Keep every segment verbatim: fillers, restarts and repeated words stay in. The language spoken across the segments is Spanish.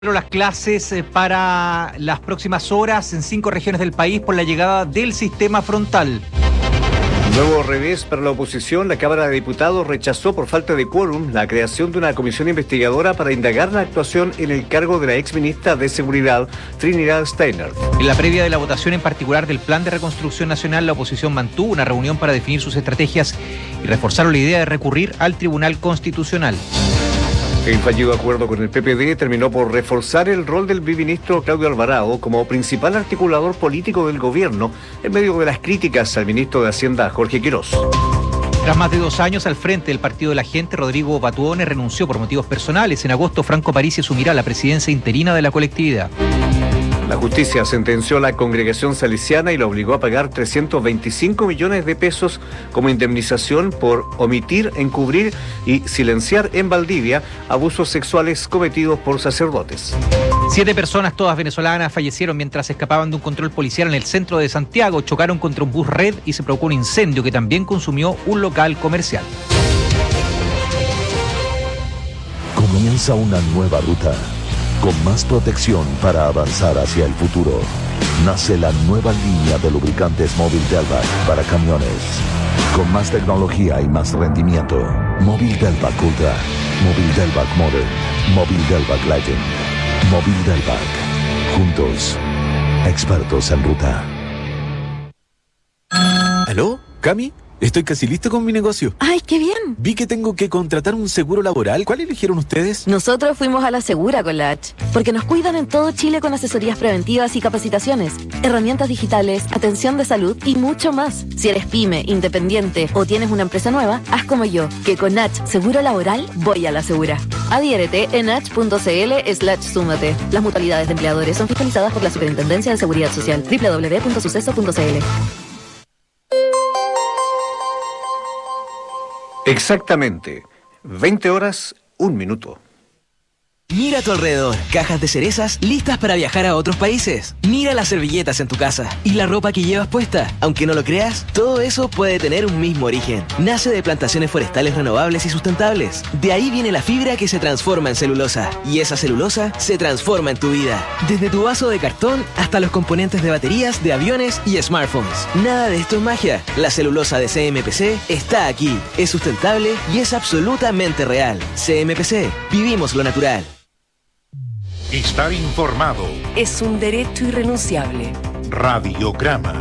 Pero las clases eh, para las próximas horas en cinco regiones del país por la llegada del sistema frontal. Nuevo revés para la oposición. La Cámara de Diputados rechazó por falta de quórum la creación de una comisión investigadora para indagar la actuación en el cargo de la exministra de Seguridad, Trinidad Steiner. En la previa de la votación en particular del Plan de Reconstrucción Nacional, la oposición mantuvo una reunión para definir sus estrategias y reforzaron la idea de recurrir al Tribunal Constitucional. El fallido acuerdo con el P P D terminó por reforzar el rol del viceministro Claudio Alvarado como principal articulador político del gobierno en medio de las críticas al ministro de Hacienda, Jorge Quirós. Tras más de dos años al frente del Partido de la Gente, Rodrigo Batuone renunció por motivos personales. En agosto, Franco Parisi asumirá la presidencia interina de la colectividad. La justicia sentenció a la congregación salesiana y la obligó a pagar trescientos veinticinco millones de pesos como indemnización por omitir, encubrir y silenciar en Valdivia abusos sexuales cometidos por sacerdotes. Siete personas, todas venezolanas, fallecieron mientras escapaban de un control policial en el centro de Santiago. Chocaron contra un bus red y se provocó un incendio que también consumió un local comercial. Comienza una nueva ruta. Con más protección para avanzar hacia el futuro. Nace la nueva línea de lubricantes Móvil Delvac para camiones. Con más tecnología y más rendimiento. Móvil Delvac Ultra. Móvil Delvac Modern. Móvil Delvac Legend. Móvil Delvac. Juntos. Expertos en ruta. ¿Aló? ¿Cami? Estoy casi listo con mi negocio. ¡Ay, qué bien! Vi que tengo que contratar un seguro laboral. ¿Cuál eligieron ustedes? Nosotros fuimos a la Segura con la H, porque nos cuidan en todo Chile con asesorías preventivas y capacitaciones, herramientas digitales, atención de salud y mucho más. Si eres pyme, independiente o tienes una empresa nueva, haz como yo, que con H Seguro Laboral voy a la Segura. Adhiérete en h.cl slash súmate. Las mutualidades de empleadores son fiscalizadas por la Superintendencia de Seguridad Social. doble u doble u doble u punto suceso punto c l. Exactamente. veinte horas, un minuto. Mira a tu alrededor, cajas de cerezas listas para viajar a otros países. Mira las servilletas en tu casa y la ropa que llevas puesta. Aunque no lo creas, todo eso puede tener un mismo origen. Nace de plantaciones forestales renovables y sustentables. De ahí viene la fibra que se transforma en celulosa. Y esa celulosa se transforma en tu vida. Desde tu vaso de cartón hasta los componentes de baterías, de aviones y smartphones. Nada de esto es magia. La celulosa de C M P C está aquí. Es sustentable y es absolutamente real. C M P C. Vivimos lo natural. Estar informado es un derecho irrenunciable. Radiograma.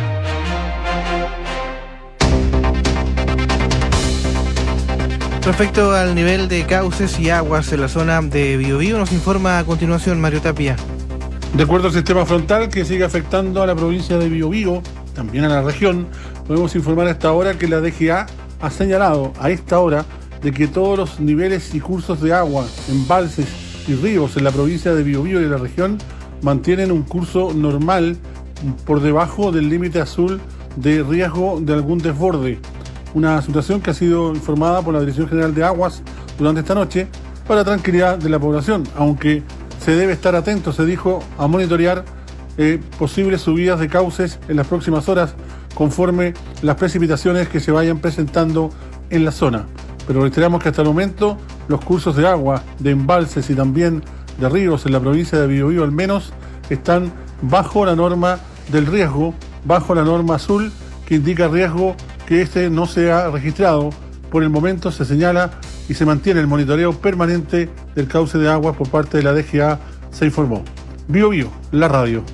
Respecto al nivel de cauces y aguas en la zona de Biobío, nos informa a continuación Mario Tapia. De acuerdo al sistema frontal que sigue afectando a la provincia de Biobío, también a la región, podemos informar a esta hora que la D G A ha señalado a esta hora de que todos los niveles y cursos de agua, embalses y ríos en la provincia de Biobío y de la región mantienen un curso normal por debajo del límite azul de riesgo de algún desborde. Una situación que ha sido informada por la Dirección General de Aguas durante esta noche para tranquilidad de la población, aunque se debe estar atento, se dijo, a monitorear eh, posibles subidas de cauces en las próximas horas conforme las precipitaciones que se vayan presentando en la zona. Pero reiteramos que hasta el momento los cursos de agua, de embalses y también de ríos en la provincia de Biobío al menos están bajo la norma del riesgo, bajo la norma azul que indica riesgo que este no sea registrado. Por el momento se señala y se mantiene el monitoreo permanente del cauce de aguas por parte de la D G A, se informó. Biobío, la radio.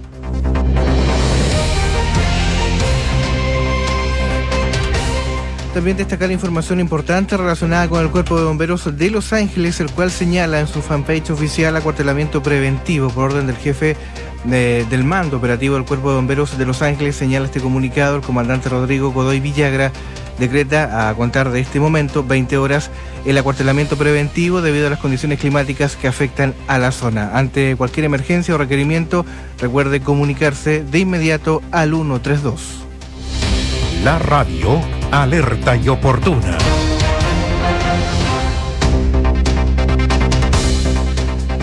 También destacar información importante relacionada con el Cuerpo de Bomberos de Los Ángeles, el cual señala en su fanpage oficial acuartelamiento preventivo por orden del jefe de, del mando operativo del Cuerpo de Bomberos de Los Ángeles. Señala este comunicado, el comandante Rodrigo Godoy Villagra decreta a contar de este momento veinte horas el acuartelamiento preventivo debido a las condiciones climáticas que afectan a la zona. Ante cualquier emergencia o requerimiento, recuerde comunicarse de inmediato al ciento treinta y dos. La radio alerta y oportuna.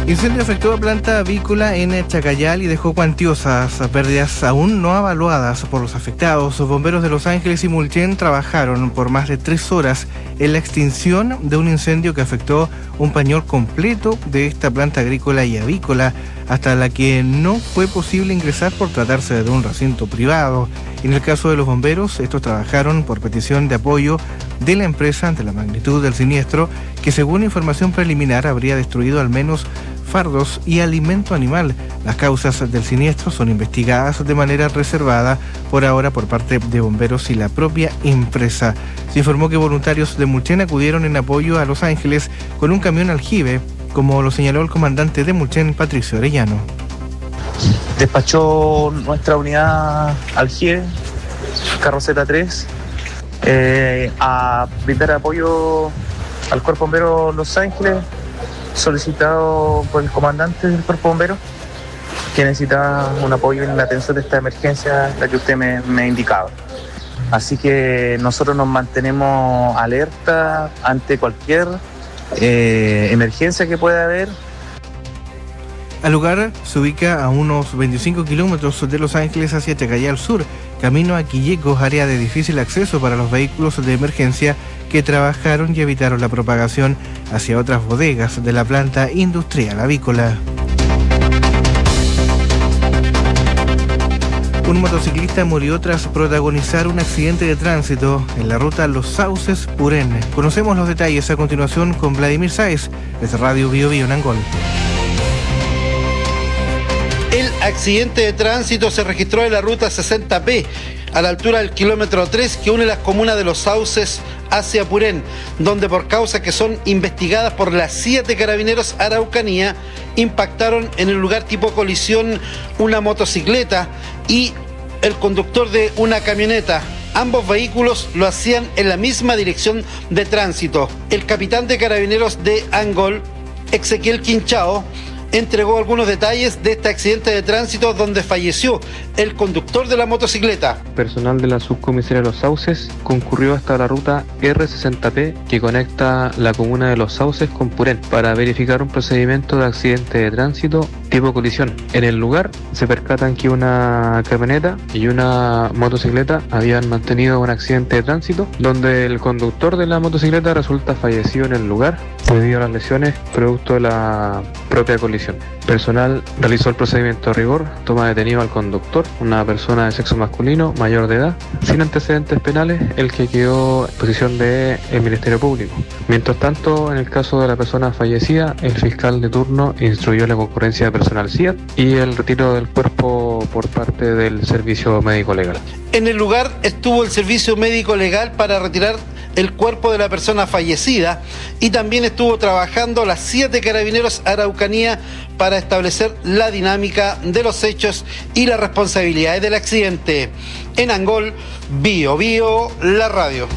Incendio afectó a planta avícola en Chacayal y dejó cuantiosas pérdidas aún no avaluadas por los afectados. Los bomberos de Los Ángeles y Mulchen trabajaron por más de tres horas en la extinción de un incendio que afectó un pañol completo de esta planta agrícola y avícola, hasta la que no fue posible ingresar por tratarse de un recinto privado. En el caso de los bomberos, estos trabajaron por petición de apoyo de la empresa ante la magnitud del siniestro, que según información preliminar habría destruido al menos fardos y alimento animal. Las causas del siniestro son investigadas de manera reservada por ahora por parte de bomberos y la propia empresa. Se informó que voluntarios de Mulchen acudieron en apoyo a Los Ángeles con un camión aljibe, como lo señaló el comandante de Mulchen, Patricio Arellano. Despachó nuestra unidad aljibe, carroceta tres, eh, a brindar apoyo al Cuerpo Bombero Los Ángeles, solicitado por el comandante del Cuerpo Bombero, que necesitaba un apoyo en la atención de esta emergencia, la que usted me, me indicaba. Así que nosotros nos mantenemos alerta ante cualquier eh, emergencia que pueda haber. El lugar se ubica a unos veinticinco kilómetros de Los Ángeles hacia Chacayal Sur, camino a Quillecos, área de difícil acceso para los vehículos de emergencia que trabajaron y evitaron la propagación hacia otras bodegas de la planta industrial avícola. Un motociclista murió tras protagonizar un accidente de tránsito en la ruta Los Sauces-Purén. Conocemos los detalles a continuación con Vladimir Sáez, desde Radio Bio Bio en Angol. El accidente de tránsito se registró en la ruta sesenta P, a la altura del kilómetro tres que une las comunas de Los Sauces hacia Purén, donde por causas que son investigadas por las siete Carabineros Araucanía, impactaron en el lugar tipo colisión una motocicleta y el conductor de una camioneta. Ambos vehículos lo hacían en la misma dirección de tránsito. El capitán de Carabineros de Angol, Ezequiel Quinchao, entregó algunos detalles de este accidente de tránsito donde falleció el conductor de la motocicleta. Personal de la subcomisaría de Los Sauces concurrió hasta la ruta R sesenta P que conecta la comuna de Los Sauces con Purén para verificar un procedimiento de accidente de tránsito tipo colisión. En el lugar se percatan que una camioneta y una motocicleta habían mantenido un accidente de tránsito donde el conductor de la motocicleta resulta fallecido en el lugar debido a las lesiones producto de la propia colisión. Personal realizó el procedimiento de rigor, toma detenido al conductor, una persona de sexo masculino, mayor de edad, sin antecedentes penales, el que quedó en posición del Ministerio Público. Mientras tanto, en el caso de la persona fallecida, el fiscal de turno instruyó la concurrencia de personal C I A T y el retiro del cuerpo por parte del Servicio Médico Legal. En el lugar estuvo el Servicio Médico Legal para retirar el cuerpo de la persona fallecida y también estuvo trabajando las siete Carabineros Araucanía para establecer la dinámica de los hechos y las responsabilidades del accidente. En Angol, Bio Bio, la radio.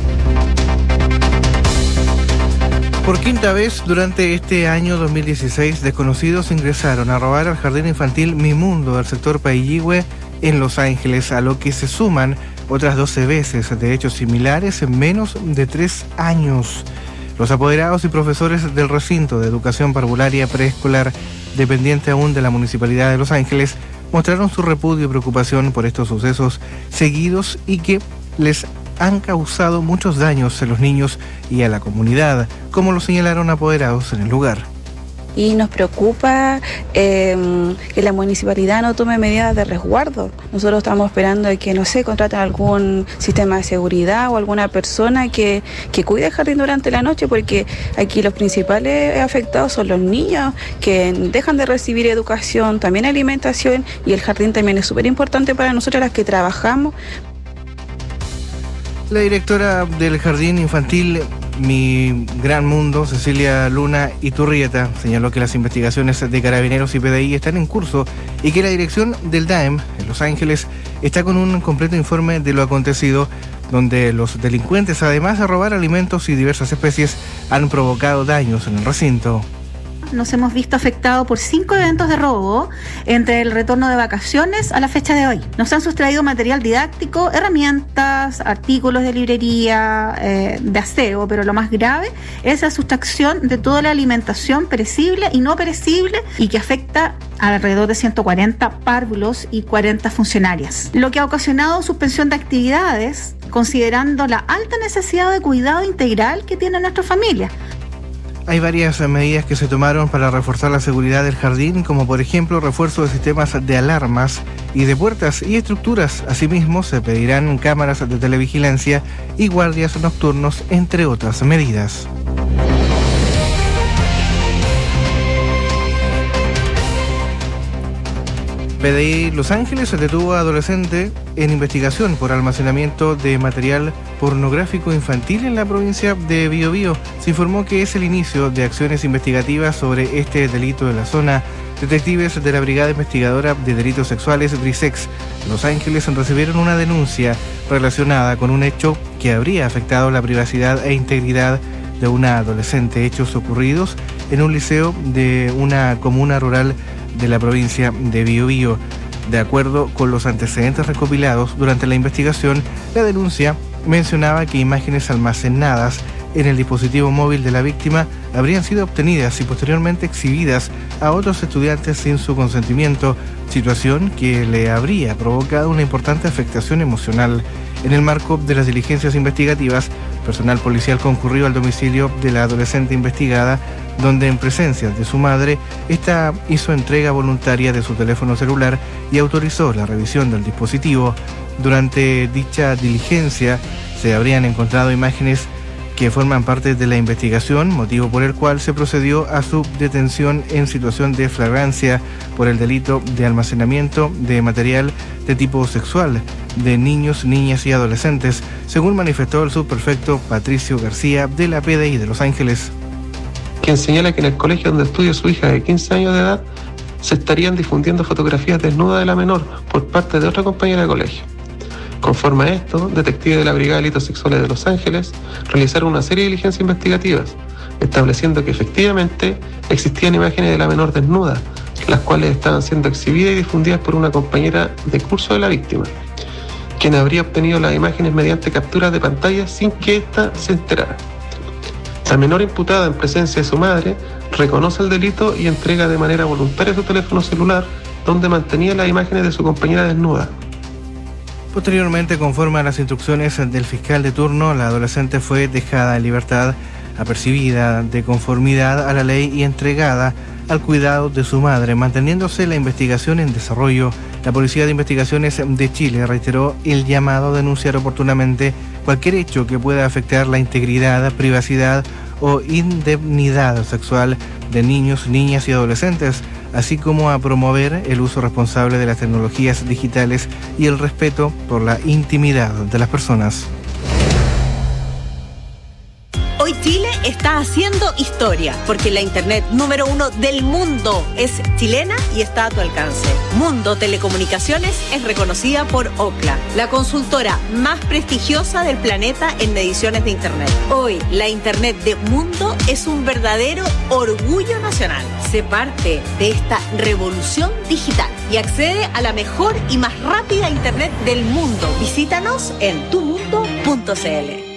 Por quinta vez durante este año dos mil dieciséis, desconocidos ingresaron a robar al jardín infantil Mi Mundo del sector Pailligüe en Los Ángeles, a lo que se suman otras doce veces de hechos similares en menos de tres años. Los apoderados y profesores del recinto de educación parvularia preescolar, dependiente aún de la Municipalidad de Los Ángeles, mostraron su repudio y preocupación por estos sucesos seguidos y que les han causado muchos daños a los niños y a la comunidad, como lo señalaron apoderados en el lugar. Y nos preocupa eh, que la municipalidad no tome medidas de resguardo. Nosotros estamos esperando de que, no sé, contraten algún sistema de seguridad o alguna persona que, que cuide el jardín durante la noche, porque aquí los principales afectados son los niños, que dejan de recibir educación, también alimentación, y el jardín también es súper importante para nosotros las que trabajamos. La directora del Jardín Infantil Mi Gran Mundo, Cecilia Luna Iturrieta, señaló que las investigaciones de Carabineros y P D I están en curso y que la dirección del D A E M en Los Ángeles está con un completo informe de lo acontecido, donde los delincuentes, además de robar alimentos y diversas especies, han provocado daños en el recinto. nos hemos visto afectados por cinco eventos de robo entre el retorno de vacaciones a la fecha de hoy. Nos han sustraído material didáctico, herramientas, artículos de librería, eh, de aseo, pero lo más grave es la sustracción de toda la alimentación perecible y no perecible y que afecta a alrededor de ciento cuarenta párvulos y cuarenta funcionarias, lo que ha ocasionado suspensión de actividades considerando la alta necesidad de cuidado integral que tiene nuestra familia. Hay varias medidas que se tomaron para reforzar la seguridad del jardín, como por ejemplo refuerzo de sistemas de alarmas y de puertas y estructuras. Asimismo, se pedirán cámaras de televigilancia y guardias nocturnos, entre otras medidas. P D I Los Ángeles detuvo a adolescente en investigación por almacenamiento de material pornográfico infantil en la provincia de Biobío. Se informó que es el inicio de acciones investigativas sobre este delito en la zona. Detectives de la Brigada Investigadora de Delitos Sexuales Brisex Los Ángeles recibieron una denuncia relacionada con un hecho que habría afectado la privacidad e integridad de una adolescente, hechos ocurridos en un liceo de una comuna rural de la provincia de Biobío. De acuerdo con los antecedentes recopilados durante la investigación, la denuncia mencionaba que imágenes almacenadas en el dispositivo móvil de la víctima habrían sido obtenidas y posteriormente exhibidas a otros estudiantes sin su consentimiento, situación que le habría provocado una importante afectación emocional. En el marco de las diligencias investigativas, personal policial concurrió al domicilio de la adolescente investigada, donde en presencia de su madre, esta hizo entrega voluntaria de su teléfono celular y autorizó la revisión del dispositivo. Durante dicha diligencia se habrían encontrado imágenes que forman parte de la investigación, motivo por el cual se procedió a su detención en situación de flagrancia por el delito de almacenamiento de material de tipo sexual de niños, niñas y adolescentes, según manifestó el subprefecto Patricio García de la P D I de Los Ángeles, quien señala que en el colegio donde estudia su hija de quince años de edad se estarían difundiendo fotografías desnudas de la menor por parte de otra compañera de colegio. Conforme a esto, detectives de la Brigada de Delitos Sexuales de Los Ángeles realizaron una serie de diligencias investigativas, estableciendo que efectivamente existían imágenes de la menor desnuda, las cuales estaban siendo exhibidas y difundidas por una compañera de curso de la víctima, quien habría obtenido las imágenes mediante capturas de pantalla sin que ésta se enterara. La menor imputada en presencia de su madre reconoce el delito y entrega de manera voluntaria su teléfono celular, donde mantenía las imágenes de su compañera desnuda. Posteriormente, conforme a las instrucciones del fiscal de turno, la adolescente fue dejada en libertad, apercibida de conformidad a la ley y entregada al cuidado de su madre, manteniéndose la investigación en desarrollo. La Policía de Investigaciones de Chile reiteró el llamado a denunciar oportunamente cualquier hecho que pueda afectar la integridad, privacidad o indemnidad sexual de niños, niñas y adolescentes, así como a promover el uso responsable de las tecnologías digitales y el respeto por la intimidad de las personas. Hoy Chile está haciendo historia, porque la internet número uno del mundo es chilena y está a tu alcance. Mundo Telecomunicaciones es reconocida por Ookla, la consultora más prestigiosa del planeta en mediciones de internet. Hoy, la internet de Mundo es un verdadero orgullo nacional. Sé parte de esta revolución digital y accede a la mejor y más rápida internet del mundo. Visítanos en tu mundo punto c l.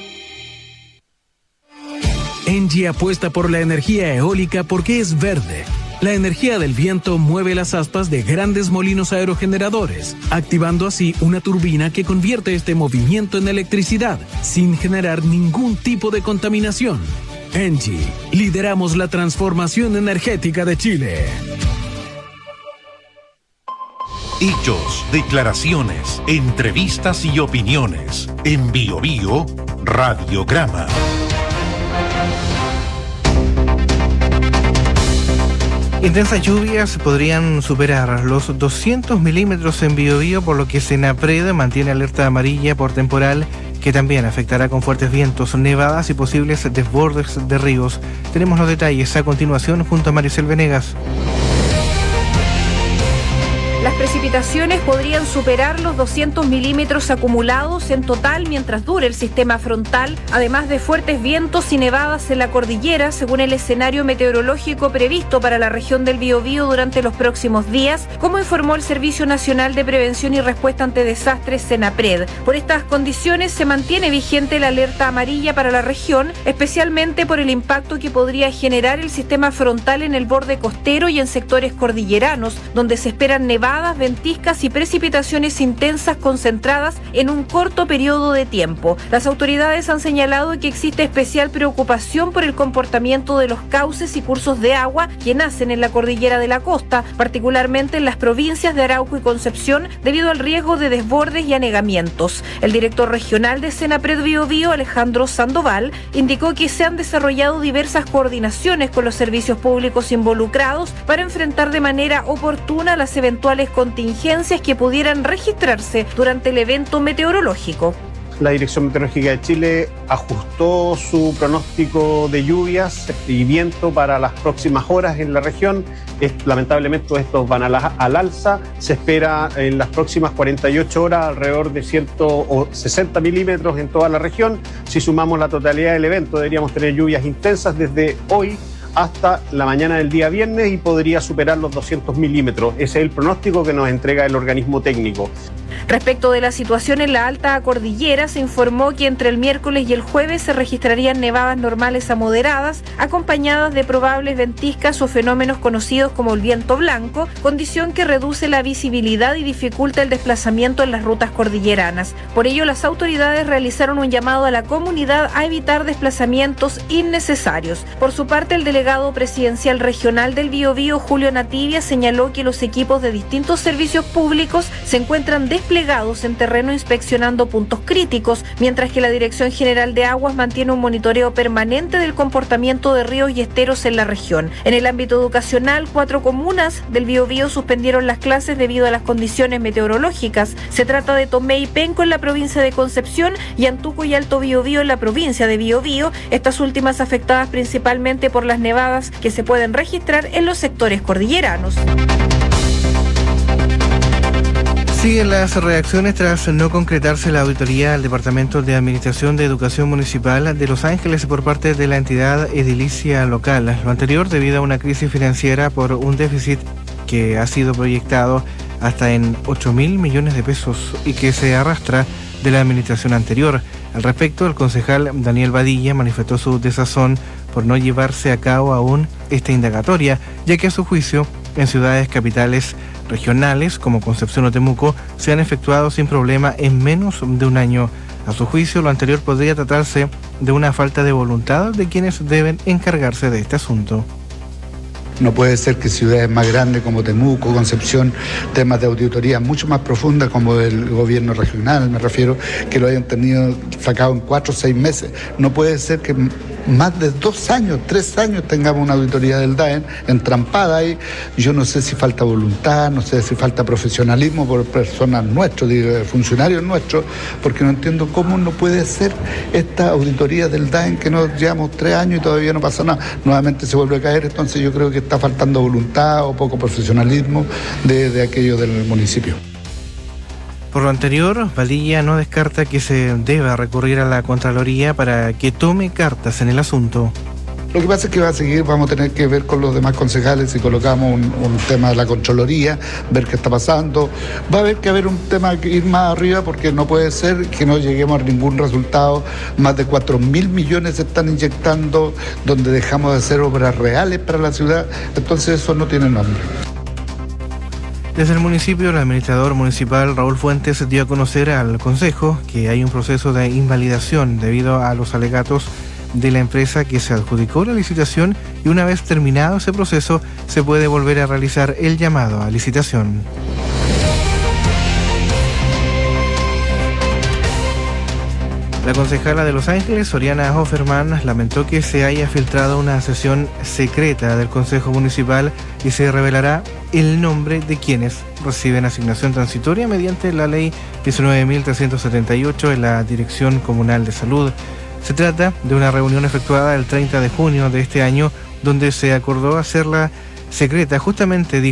Engie apuesta por la energía eólica porque es verde. La energía del viento mueve las aspas de grandes molinos aerogeneradores, activando así una turbina que convierte este movimiento en electricidad, sin generar ningún tipo de contaminación. Engie, lideramos la transformación energética de Chile. Hechos, declaraciones, entrevistas y opiniones. En Biobío, Radiograma. Intensas lluvias podrían superar los doscientos milímetros en Biobío, por lo que Senapred mantiene alerta amarilla por temporal, que también afectará con fuertes vientos, nevadas y posibles desbordes de ríos. Tenemos los detalles a continuación junto a Maricel Venegas. Las precipitaciones podrían superar los doscientos milímetros acumulados en total mientras dure el sistema frontal, además de fuertes vientos y nevadas en la cordillera, según el escenario meteorológico previsto para la región del Biobío durante los próximos días, como informó el Servicio Nacional de Prevención y Respuesta ante Desastres, SENAPRED. Por estas condiciones se mantiene vigente la alerta amarilla para la región, especialmente por el impacto que podría generar el sistema frontal en el borde costero y en sectores cordilleranos, donde se esperan nevadas, ventiscas y precipitaciones intensas concentradas en un corto periodo de tiempo. Las autoridades han señalado que existe especial preocupación por el comportamiento de los cauces y cursos de agua que nacen en la cordillera de la costa, particularmente en las provincias de Arauco y Concepción, debido al riesgo de desbordes y anegamientos. El director regional de SENAPRED Biobío, Alejandro Sandoval, indicó que se han desarrollado diversas coordinaciones con los servicios públicos involucrados para enfrentar de manera oportuna las eventuales contingencias que pudieran registrarse durante el evento meteorológico. La Dirección Meteorológica de Chile ajustó su pronóstico de lluvias y viento para las próximas horas en la región. Es, lamentablemente estos van a la, al alza. Se espera en las próximas cuarenta y ocho horas alrededor de ciento sesenta milímetros en toda la región. Si sumamos la totalidad del evento, deberíamos tener lluvias intensas desde hoy hasta la mañana del día viernes y podría superar los doscientos milímetros. Ese es el pronóstico que nos entrega el organismo técnico. Respecto de la situación en la alta cordillera, se informó que entre el miércoles y el jueves se registrarían nevadas normales a moderadas, acompañadas de probables ventiscas o fenómenos conocidos como el viento blanco, condición que reduce la visibilidad y dificulta el desplazamiento en las rutas cordilleranas. Por ello, las autoridades realizaron un llamado a la comunidad a evitar desplazamientos innecesarios. Por su parte, el delegado presidencial regional del Biobío, Julio Nativia, señaló que los equipos de distintos servicios públicos se encuentran desplegados en terreno inspeccionando puntos críticos, mientras que la Dirección General de Aguas mantiene un monitoreo permanente del comportamiento de ríos y esteros en la región. En el ámbito educacional, cuatro comunas del Biobío suspendieron las clases debido a las condiciones meteorológicas. Se trata de Tomé y Penco en la provincia de Concepción y Antuco y Alto Biobío en la provincia de Biobío, estas últimas afectadas principalmente por las nevadas que se pueden registrar en los sectores cordilleranos. Siguen las reacciones tras no concretarse la auditoría al Departamento de Administración de Educación Municipal de Los Ángeles por parte de la entidad edilicia local. Lo anterior debido a una crisis financiera por un déficit que ha sido proyectado hasta en ocho mil millones de pesos y que se arrastra de la administración anterior. Al respecto, el concejal Daniel Badilla manifestó su desazón por no llevarse a cabo aún esta indagatoria, ya que a su juicio, en ciudades capitales regionales como Concepción o Temuco se han efectuado sin problema en menos de un año. A su juicio, lo anterior podría tratarse de una falta de voluntad de quienes deben encargarse de este asunto. No puede ser que ciudades más grandes como Temuco, Concepción, temas de auditoría mucho más profundas como el gobierno regional, me refiero, que lo hayan tenido sacado en cuatro o seis meses. No puede ser que más de dos años, tres años tengamos una auditoría del D A E N entrampada ahí. Yo no sé si falta voluntad, no sé si falta profesionalismo por personas nuestras, digo, funcionarios nuestros, porque no entiendo cómo no puede ser esta auditoría del D A E N que nos llevamos tres años y todavía no pasa nada. Nuevamente se vuelve a caer, entonces yo creo que está faltando voluntad o poco profesionalismo de, de aquello del municipio. Por lo anterior, Badilla no descarta que se deba recurrir a la Contraloría para que tome cartas en el asunto. Lo que pasa es que va a seguir, vamos a tener que ver con los demás concejales si colocamos un, un tema de la Contraloría, ver qué está pasando. Va a haber que haber un tema que ir más arriba porque no puede ser que no lleguemos a ningún resultado. Más de cuatro mil millones se están inyectando donde dejamos de hacer obras reales para la ciudad, entonces eso no tiene nombre. Desde el municipio, el administrador municipal Raúl Fuentes dio a conocer al Consejo que hay un proceso de invalidación debido a los alegatos de la empresa que se adjudicó la licitación y una vez terminado ese proceso se puede volver a realizar el llamado a licitación. La concejala de Los Ángeles, Oriana Offerman, lamentó que se haya filtrado una sesión secreta del Consejo Municipal y se revelará el nombre de quienes reciben asignación transitoria mediante la Ley diecinueve mil trescientos setenta y ocho de la Dirección Comunal de Salud. Se trata de una reunión efectuada el treinta de junio de este año donde se acordó hacerla secreta, justamente dijo,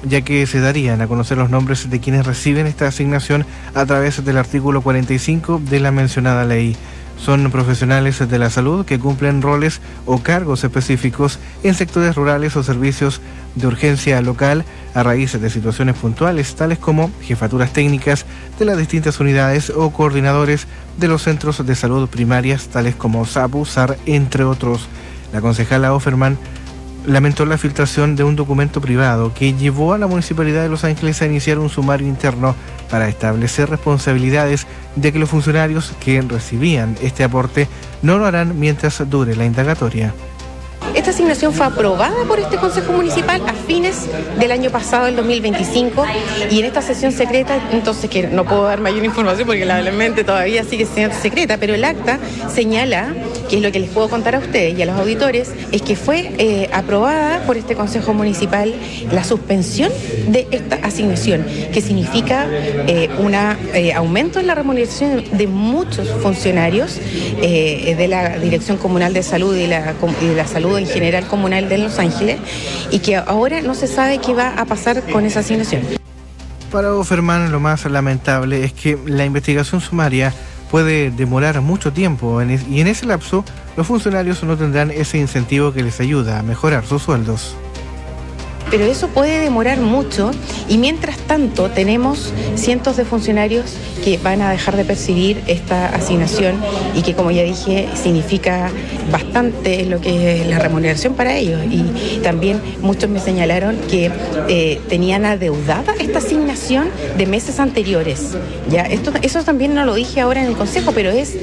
ya que se darían a conocer los nombres de quienes reciben esta asignación a través del artículo cuarenta y cinco de la mencionada ley. Son profesionales de la salud que cumplen roles o cargos específicos en sectores rurales o servicios de urgencia local a raíz de situaciones puntuales, tales como jefaturas técnicas de las distintas unidades o coordinadores de los centros de salud primarias, tales como SAPU, S A R, entre otros. La concejala Offerman lamentó la filtración de un documento privado que llevó a la Municipalidad de Los Ángeles a iniciar un sumario interno para establecer responsabilidades de que los funcionarios que recibían este aporte no lo harán mientras dure la indagatoria. Esta asignación fue aprobada por este Consejo Municipal a fines del año pasado, el dos mil veinticinco, y en esta sesión secreta, entonces que no puedo dar mayor información porque lamentablemente todavía sigue siendo secreta, pero el acta señala, que es lo que les puedo contar a ustedes y a los auditores, es que fue eh, aprobada por este Consejo Municipal la suspensión de esta asignación, que significa eh, un eh, aumento en la remuneración de muchos funcionarios eh, de la Dirección Comunal de Salud y la, y de la Salud en general comunal de Los Ángeles, y que ahora no se sabe qué va a pasar con esa asignación. Para Offerman, lo más lamentable es que la investigación sumaria puede demorar mucho tiempo y en ese lapso los funcionarios no tendrán ese incentivo que les ayuda a mejorar sus sueldos. Pero eso puede demorar mucho y mientras tanto tenemos cientos de funcionarios que van a dejar de percibir esta asignación y que, como ya dije, significa bastante lo que es la remuneración para ellos. Y también muchos me señalaron que eh, tenían adeudada esta asignación de meses anteriores. Ya, esto, eso también no lo dije ahora en el Consejo, pero es,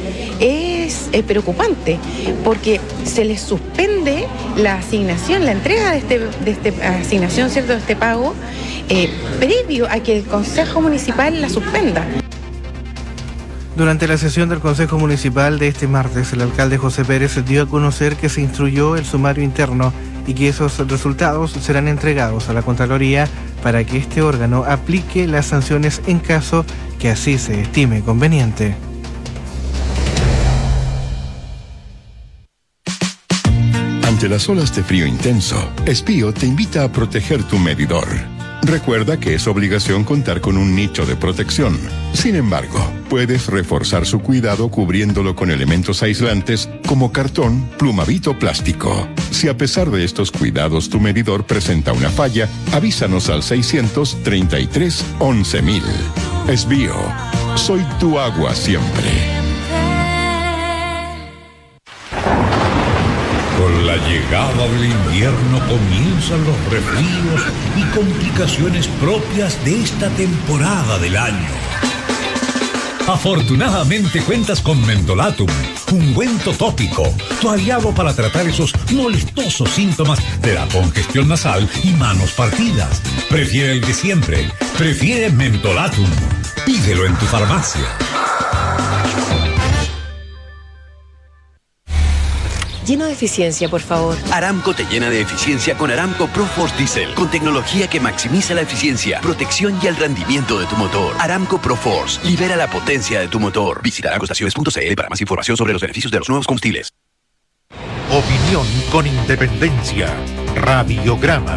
es eh, preocupante porque se les suspende la asignación, la entrega de este, de este asignación, ¿cierto?, de este pago, eh, previo a que el Consejo Municipal la suspenda. Durante la sesión del Consejo Municipal de este martes, el alcalde José Pérez dio a conocer que se instruyó el sumario interno y que esos resultados serán entregados a la Contraloría para que este órgano aplique las sanciones en caso que así se estime conveniente. Ante las olas de frío intenso, Espío te invita a proteger tu medidor. Recuerda que es obligación contar con un nicho de protección. Sin embargo, puedes reforzar su cuidado cubriéndolo con elementos aislantes como cartón, plumavit o plástico. Si a pesar de estos cuidados tu medidor presenta una falla, avísanos al seiscientos treinta y tres once mil. Espío, soy tu agua siempre. Con la llegada del invierno comienzan los resfríos y complicaciones propias de esta temporada del año. Afortunadamente cuentas con Mentolatum, ungüento tópico, tu aliado para tratar esos molestosos síntomas de la congestión nasal y manos partidas. Prefiere el de siempre, prefiere Mentolatum. Pídelo en tu farmacia. Lleno de eficiencia, por favor. Aramco te llena de eficiencia con Aramco ProForce Diesel, con tecnología que maximiza la eficiencia, protección y el rendimiento de tu motor. Aramco ProForce, libera la potencia de tu motor. Visita aramco estaciones punto c l para más información sobre los beneficios de los nuevos combustibles. Opinión con independencia. Radiograma.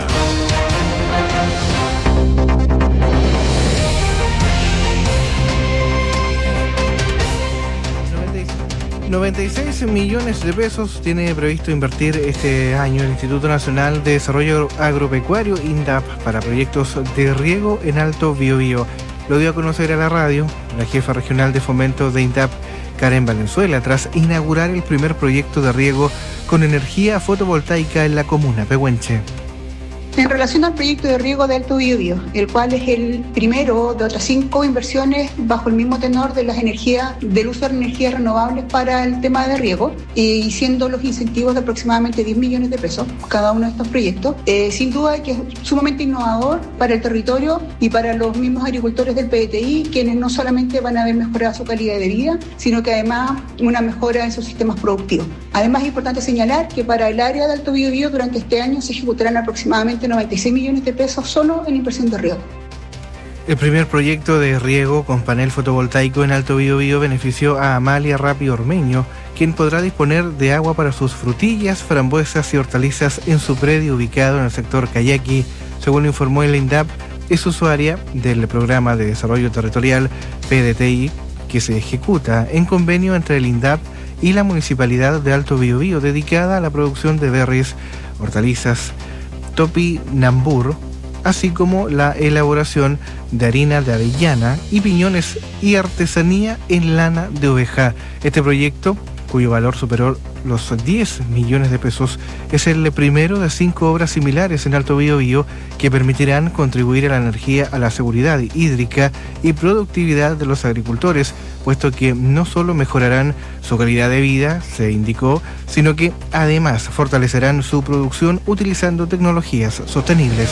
noventa y seis millones de pesos tiene previsto invertir este año el Instituto Nacional de Desarrollo Agropecuario, INDAP, para proyectos de riego en Alto Biobío. Lo dio a conocer a la radio la jefa regional de fomento de INDAP, Karen Valenzuela, tras inaugurar el primer proyecto de riego con energía fotovoltaica en la comuna Pehuenche. En relación al proyecto de riego de Alto Biobío, el cual es el primero de otras cinco inversiones bajo el mismo tenor de las energías, del uso de energías renovables para el tema de riego, y siendo los incentivos de aproximadamente diez millones de pesos cada uno de estos proyectos, eh, sin duda que es sumamente innovador para el territorio y para los mismos agricultores del P T I, quienes no solamente van a ver mejorada su calidad de vida, sino que además una mejora en sus sistemas productivos. Además es importante señalar que para el área de Alto Biobío durante este año se ejecutarán aproximadamente noventa y seis millones de pesos solo en inversión de riego. El primer proyecto de riego con panel fotovoltaico en Alto Biobío benefició a Amalia Rapi Ormeño, quien podrá disponer de agua para sus frutillas, frambuesas y hortalizas en su predio ubicado en el sector Cayaqui, Según informó el INDAP, es usuaria del Programa de Desarrollo Territorial P D T I, que se ejecuta en convenio entre el INDAP y la Municipalidad de Alto Biobío, dedicada a la producción de berries, hortalizas, topinambur, así como la elaboración de harina de avellana y piñones y artesanía en lana de oveja. Este proyecto, cuyo valor superó los diez millones de pesos, es el primero de cinco obras similares en Alto Biobío que permitirán contribuir a la energía, a la seguridad hídrica y productividad de los agricultores, puesto que no solo mejorarán su calidad de vida, se indicó, sino que además fortalecerán su producción utilizando tecnologías sostenibles.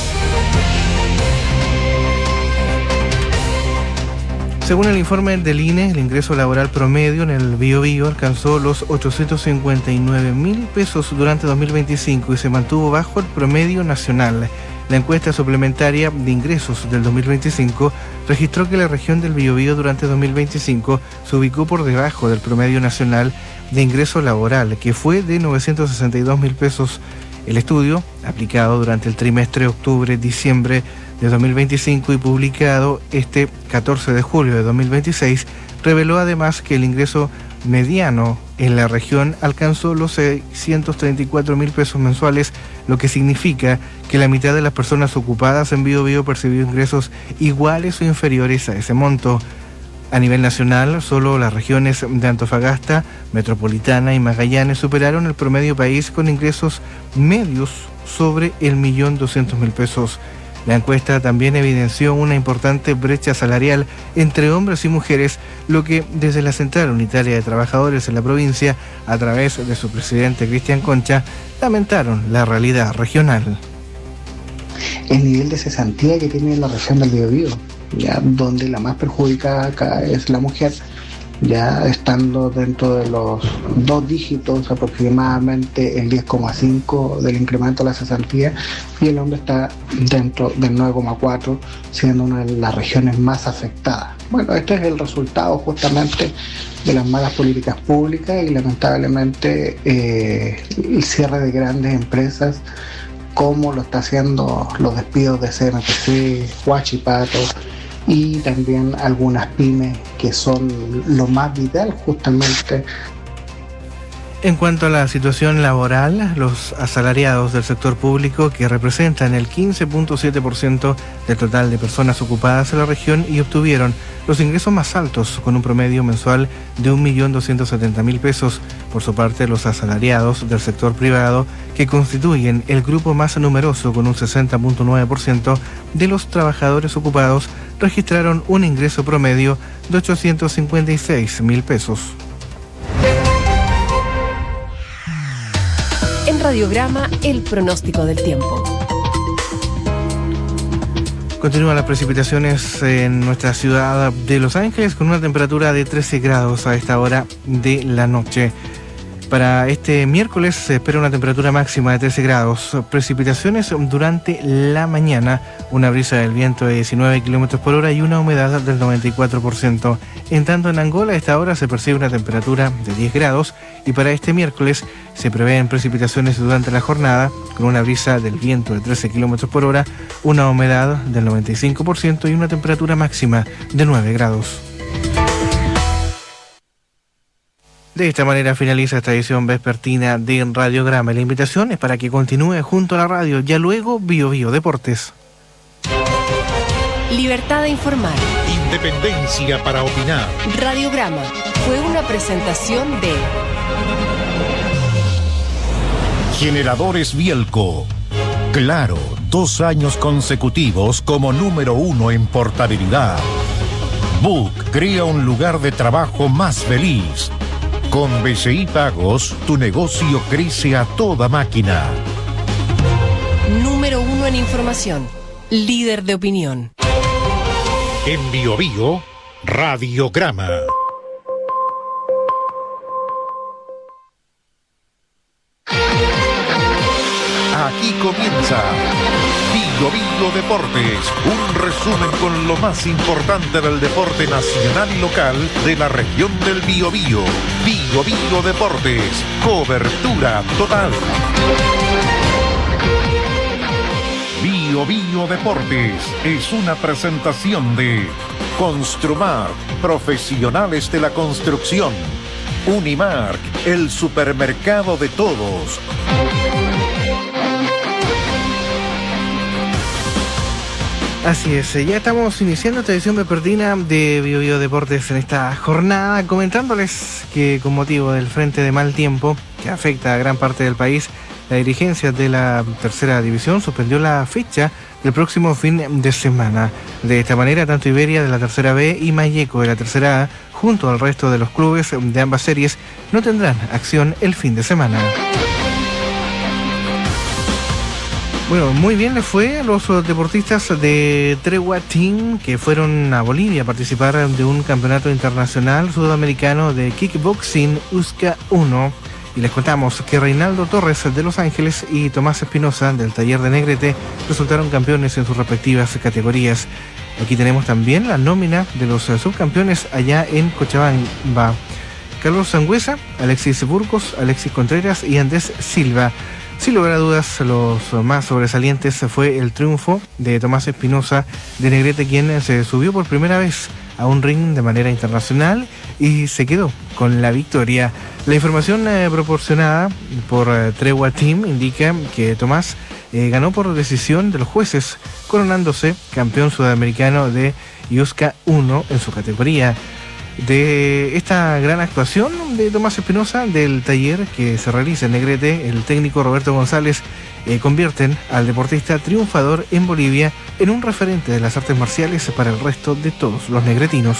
Según el informe del I N E, el ingreso laboral promedio en el Biobío alcanzó los ochocientos cincuenta y nueve mil pesos durante dos mil veinticinco y se mantuvo bajo el promedio nacional. La encuesta suplementaria de ingresos del dos mil veinticinco registró que la región del Biobío durante dos mil veinticinco se ubicó por debajo del promedio nacional de ingreso laboral, que fue de novecientos sesenta y dos mil pesos. El estudio, aplicado durante el trimestre octubre-diciembre de dos mil veinticinco y publicado este catorce de julio de dos mil veintiséis, reveló además que el ingreso mediano en la región alcanzó los seiscientos treinta y cuatro mil pesos mensuales, lo que significa que la mitad de las personas ocupadas en Biobío percibió ingresos iguales o inferiores a ese monto. A nivel nacional, solo las regiones de Antofagasta, Metropolitana y Magallanes superaron el promedio país con ingresos medios sobre el millón doscientos mil pesos. La encuesta también evidenció una importante brecha salarial entre hombres y mujeres, lo que desde la Central Unitaria de Trabajadores en la provincia, a través de su presidente Cristian Concha, lamentaron la realidad regional. El nivel de cesantía que tiene la región del Biobío, ya donde la más perjudicada acá es la mujer, ya estando dentro de los dos dígitos, aproximadamente el diez coma cinco del incremento de la cesantía, y el hombre está dentro del nueve coma cuatro, siendo una de las regiones más afectadas. Bueno, este es el resultado justamente de las malas políticas públicas y lamentablemente eh, el cierre de grandes empresas, como lo está haciendo los despidos de C M P C, Huachipato, y también algunas pymes que son lo más vital justamente. En cuanto a la situación laboral, los asalariados del sector público, que representan el quince punto siete por ciento del total de personas ocupadas en la región y obtuvieron los ingresos más altos con un promedio mensual de un millón doscientos setenta mil pesos. Por su parte, los asalariados del sector privado, que constituyen el grupo más numeroso con un sesenta punto nueve por ciento de los trabajadores ocupados, registraron un ingreso promedio de ochocientos cincuenta y seis mil pesos. En Radiograma, el pronóstico del tiempo. Continúan las precipitaciones en nuestra ciudad de Los Ángeles con una temperatura de trece grados a esta hora de la noche. Para este miércoles se espera una temperatura máxima de trece grados, precipitaciones durante la mañana, una brisa del viento de diecinueve kilómetros por hora y una humedad del noventa y cuatro por ciento. En tanto, en Angola a esta hora se percibe una temperatura de diez grados y para este miércoles se prevén precipitaciones durante la jornada con una brisa del viento de trece kilómetros por hora, una humedad del noventa y cinco por ciento y una temperatura máxima de nueve grados. De esta manera finaliza esta edición vespertina de Radiograma. La invitación es para que continúe junto a la radio. Ya luego, Bio Bio Deportes. Libertad de informar. Independencia para opinar. Radiograma fue una presentación de Generadores Bielco. Claro, dos años consecutivos como número uno en portabilidad. Book crea un lugar de trabajo más feliz. Con B C I Pagos, tu negocio crece a toda máquina. Número uno en información. Líder de opinión. En Bio Bio, Radiograma. Aquí comienza Bio Bio Deportes, un resumen con lo más importante del deporte nacional y local de la región del Biobío. Bio Bio Deportes, cobertura total. Bio Bio Bio Deportes es una presentación de Construmark, profesionales de la construcción. Unimark, el supermercado de todos. Así es, ya estamos iniciando esta edición vespertina de Bio Bio Deportes en esta jornada, comentándoles que con motivo del frente de mal tiempo que afecta a gran parte del país, la dirigencia de la tercera división suspendió la fecha del próximo fin de semana. De esta manera, tanto Iberia de la tercera B y Malleco de la tercera A, junto al resto de los clubes de ambas series, no tendrán acción el fin de semana. Bueno, muy bien le fue a los deportistas de Tregua Team que fueron a Bolivia a participar de un campeonato internacional sudamericano de kickboxing U S C A uno. Y les contamos que Reinaldo Torres de Los Ángeles y Tomás Espinosa del taller de Negrete resultaron campeones en sus respectivas categorías. Aquí tenemos también la nómina de los subcampeones allá en Cochabamba. Carlos Sangüesa, Alexis Burgos, Alexis Contreras y Andrés Silva. Sin lugar a dudas, los más sobresalientes fue el triunfo de Tomás Espinosa de Negrete, quien se subió por primera vez a un ring de manera internacional y se quedó con la victoria. La información eh, proporcionada por eh, Tregua Team indica que Tomás eh, ganó por decisión de los jueces, coronándose campeón sudamericano de U S C A uno en su categoría. De esta gran actuación de Tomás Espinosa del taller que se realiza en Negrete, el técnico Roberto González eh, convierten al deportista triunfador en Bolivia en un referente de las artes marciales para el resto de todos los negretinos.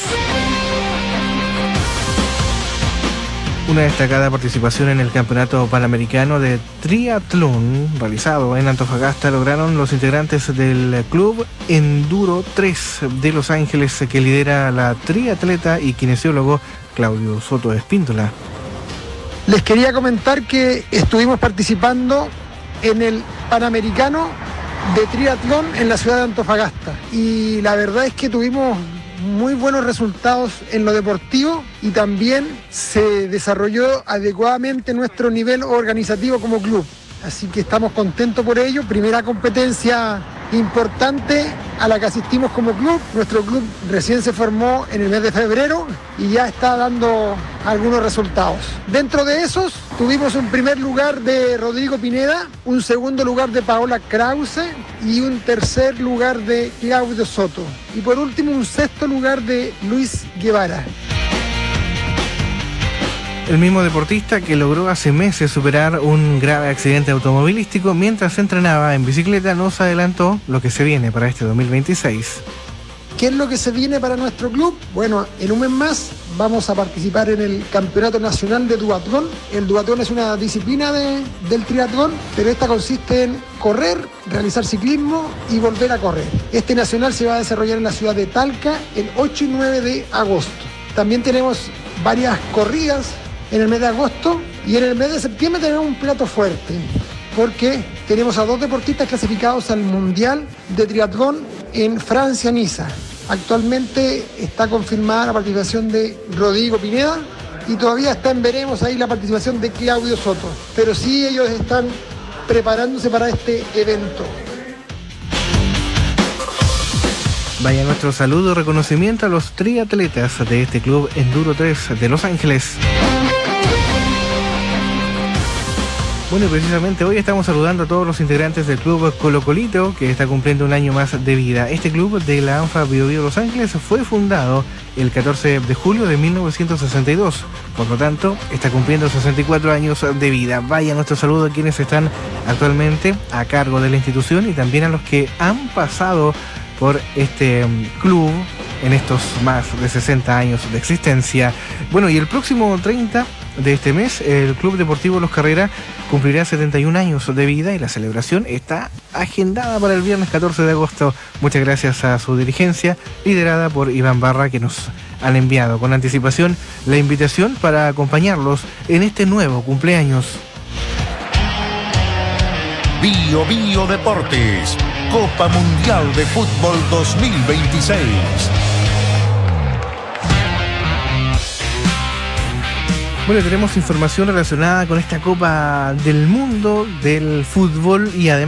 Una destacada participación en el Campeonato Panamericano de Triatlón realizado en Antofagasta lograron los integrantes del Club Enduro tres de Los Ángeles, que lidera la triatleta y kinesiólogo Claudio Soto Espíndola. Les quería comentar que estuvimos participando en el Panamericano de Triatlón en la ciudad de Antofagasta y la verdad es que tuvimos muy buenos resultados en lo deportivo y también se desarrolló adecuadamente nuestro nivel organizativo como club. Así que estamos contentos por ello. Primera competencia importante a la que asistimos como club. Nuestro club recién se formó en el mes de febrero y ya está dando algunos resultados. Dentro de esos tuvimos un primer lugar de Rodrigo Pineda, un segundo lugar de Paola Krause y un tercer lugar de Claudio Soto. Y por último un sexto lugar de Luis Guevara. El mismo deportista que logró hace meses superar un grave accidente automovilístico mientras se entrenaba en bicicleta nos adelantó lo que se viene para este dos mil veintiséis. ¿Qué es lo que se viene para nuestro club? Bueno, en un mes más vamos a participar en el Campeonato Nacional de Duatlón. El duatlón es una disciplina de, del triatlón, pero esta consiste en correr, realizar ciclismo y volver a correr. Este nacional se va a desarrollar en la ciudad de Talca el ocho y nueve de agosto. También tenemos varias corridas en el mes de agosto y en el mes de septiembre tenemos un plato fuerte porque tenemos a dos deportistas clasificados al Mundial de Triatlón en Francia, Niza. Actualmente está confirmada la participación de Rodrigo Pineda y todavía está en veremos ahí la participación de Claudio Soto, pero sí ellos están preparándose para este evento. Vaya nuestro saludo y reconocimiento a los triatletas de este Club Enduro tres de Los Ángeles. Bueno, y precisamente hoy estamos saludando a todos los integrantes del Club Colo Colito, que está cumpliendo un año más de vida. Este club de la ANFA Bio Bio Los Ángeles fue fundado el catorce de julio de mil novecientos sesenta y dos. Por lo tanto, está cumpliendo sesenta y cuatro años de vida. Vaya nuestro saludo a quienes están actualmente a cargo de la institución y también a los que han pasado por este club en estos más de sesenta años de existencia. Bueno, y el próximo treinta de este mes, el Club Deportivo Los Carreras cumplirá setenta y un años de vida y la celebración está agendada para el viernes catorce de agosto. Muchas gracias a su dirigencia, liderada por Iván Barra, que nos han enviado con anticipación la invitación para acompañarlos en este nuevo cumpleaños. Bio Bio Deportes, Copa Mundial de Fútbol dos mil veintiséis. Bueno, tenemos información relacionada con esta Copa del Mundo del fútbol y además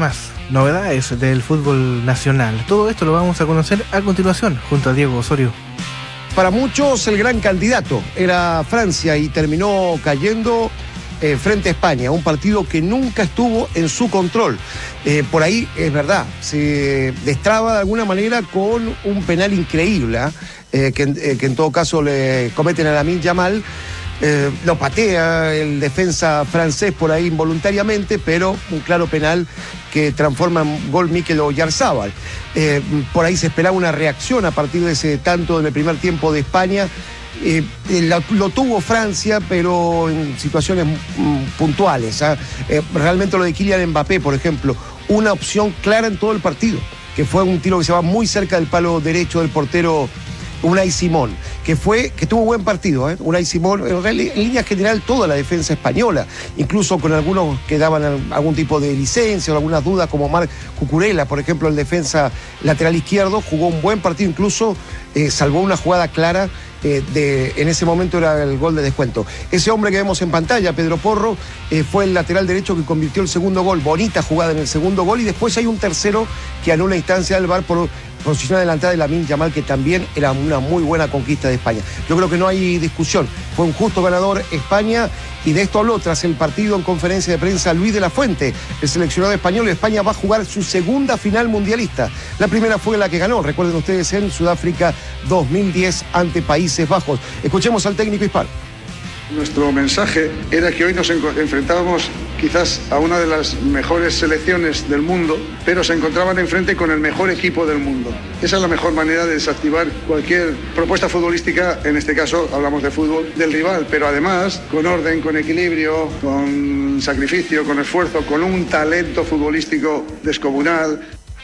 novedades del fútbol nacional. Todo esto lo vamos a conocer a continuación junto a Diego Osorio. Para muchos el gran candidato era Francia y terminó cayendo eh, frente a España, un partido que nunca estuvo en su control. Eh, por ahí es verdad, se destraba de alguna manera con un penal increíble, eh, que, eh, que en todo caso le cometen a Lamine Yamal. Eh, lo patea el defensa francés por ahí involuntariamente, pero un claro penal que transforma en gol Mikel Oyarzábal. Eh, por ahí se esperaba una reacción a partir de ese tanto en el primer tiempo de España. Eh, lo, lo tuvo Francia, pero en situaciones mm, puntuales. ¿eh? Eh, realmente lo de Kylian Mbappé, por ejemplo, una opción clara en todo el partido, que fue un tiro que se va muy cerca del palo derecho del portero Unai Simón, que fue que tuvo buen partido, ¿eh? Unai Simón, en, en línea general toda la defensa española, incluso con algunos que daban algún tipo de licencia o algunas dudas, como Marc Cucurella, por ejemplo, el defensa lateral izquierdo, jugó un buen partido, incluso eh, salvó una jugada clara. Eh, de, en ese momento era el gol de descuento. Ese hombre que vemos en pantalla, Pedro Porro, eh, fue el lateral derecho que convirtió el segundo gol. Bonita jugada en el segundo gol, y después hay un tercero que anula instancia del V A R por posición adelantada de Lamine Yamal, que también era una muy buena conquista de España. Yo creo que no hay discusión. Fue un justo ganador España, y de esto habló tras el partido en conferencia de prensa Luis de la Fuente, el seleccionado español. España va a jugar su segunda final mundialista. La primera fue la que ganó, recuerden ustedes, en Sudáfrica dos mil diez ante Países Bajos. Escuchemos al técnico hispano. Nuestro mensaje era que hoy nos enfrentábamos quizás a una de las mejores selecciones del mundo, pero se encontraban enfrente con el mejor equipo del mundo. Esa es la mejor manera de desactivar cualquier propuesta futbolística, en este caso hablamos de fútbol, del rival, pero además con orden, con equilibrio, con sacrificio, con esfuerzo, con un talento futbolístico descomunal.